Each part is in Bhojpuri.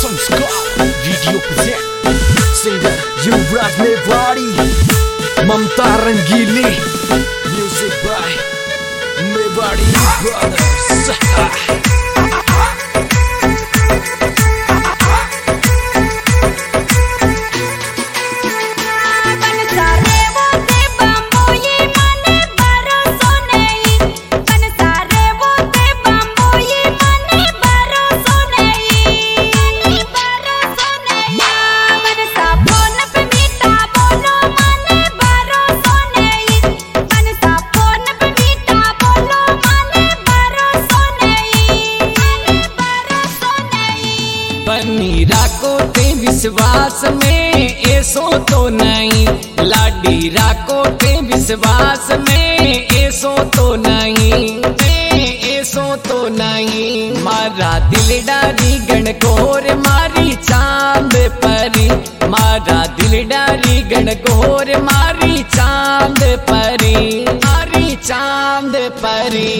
संस्कार video present singer Yuvraj Mewadi Mamta Rangili music by Mewari brothers. बनी राको ते विश्वास में ऐसो तो नहीं, लाडी राको ते विश्वास में ऐसो तो नहीं, ऐसो तो नहीं। मारा दिल डारी गणगौर मारी चांद परी, मारा दिल डारी गणगौर मारी चांद परी, मारी चांद परी।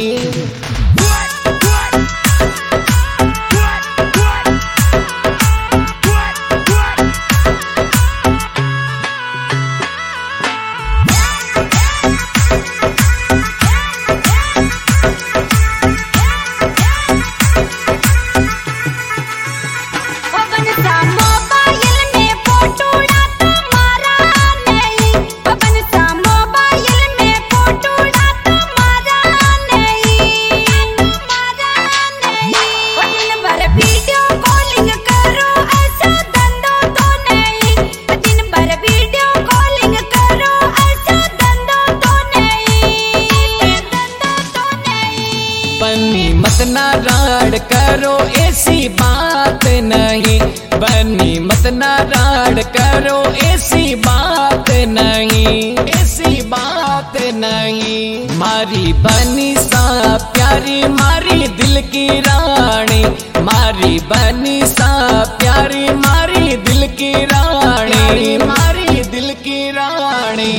बनी मत नाराड़ करो ऐसी बात नहीं, बनी मत नाराड़ करो ऐसी बात नहीं, ऐसी बात नहीं। मारी बनी सा प्यारी मारी दिल की रानी, मारी बनी सा प्यारी मारी दिल की रानी, मारी दिल की रानी।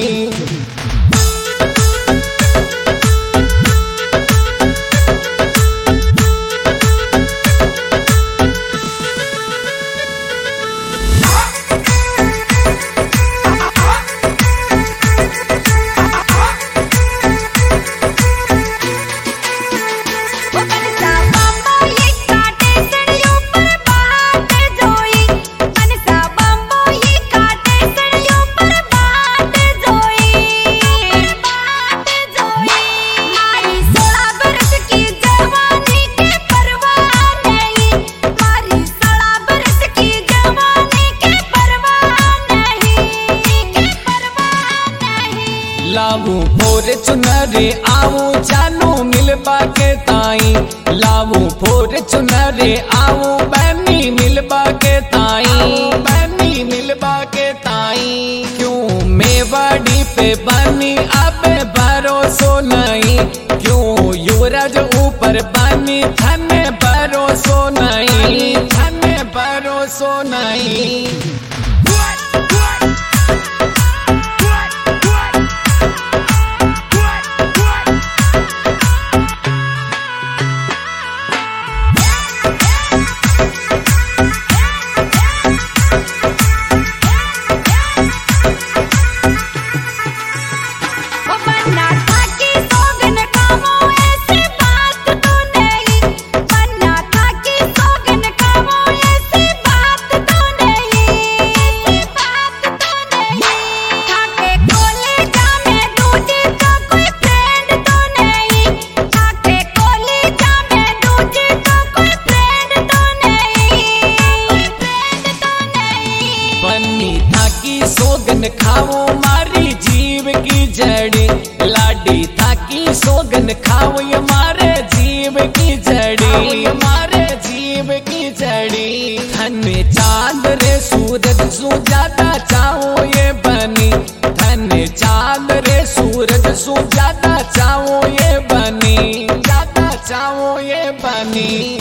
लावू फोर चुनरे आऊं जानू मिलबा के ताई, लावू फोर चुनरे आऊं बनी मिलबा के ताई, बनी मिलबा के ताई। क्यों मेवाड़ी पे बनी अब भरोसो नहीं, क्यों युवराज ऊपर बनी धन भरोसो नहीं, धन भरोसो नहीं। सोगन खाओ मारी जीव की जड़ी, लाडी था की सोगन खाओ हमारे जीव की जड़ी, हमारे जीव की जड़ी। धन चांद रे सूरज सु ज्यादा चाहो ये बनी, धन चांद रे सूरज सु ज्यादा चाहो ये बनी, ज्यादा चाहो ये बनी।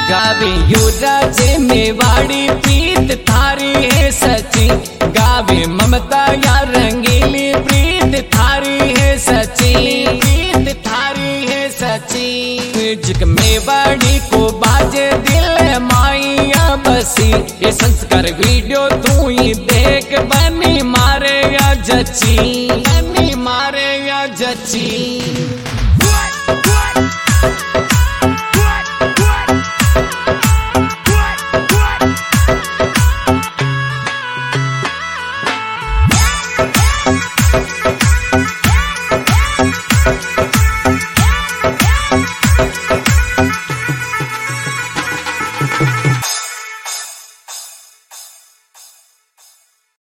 गावे युवराज मेवाड़ी प्रीत थारी है सच्ची, गावे ममता या रंगीली प्रीत थारी है सच्ची, प्रीत थारी है सच्ची। म्यूजिक मेवाड़ी को बाजे दिल माइया बसी, ये संस्कार वीडियो तू ही देख बनी मारे या जच्ची, बनी मारे या जच्ची।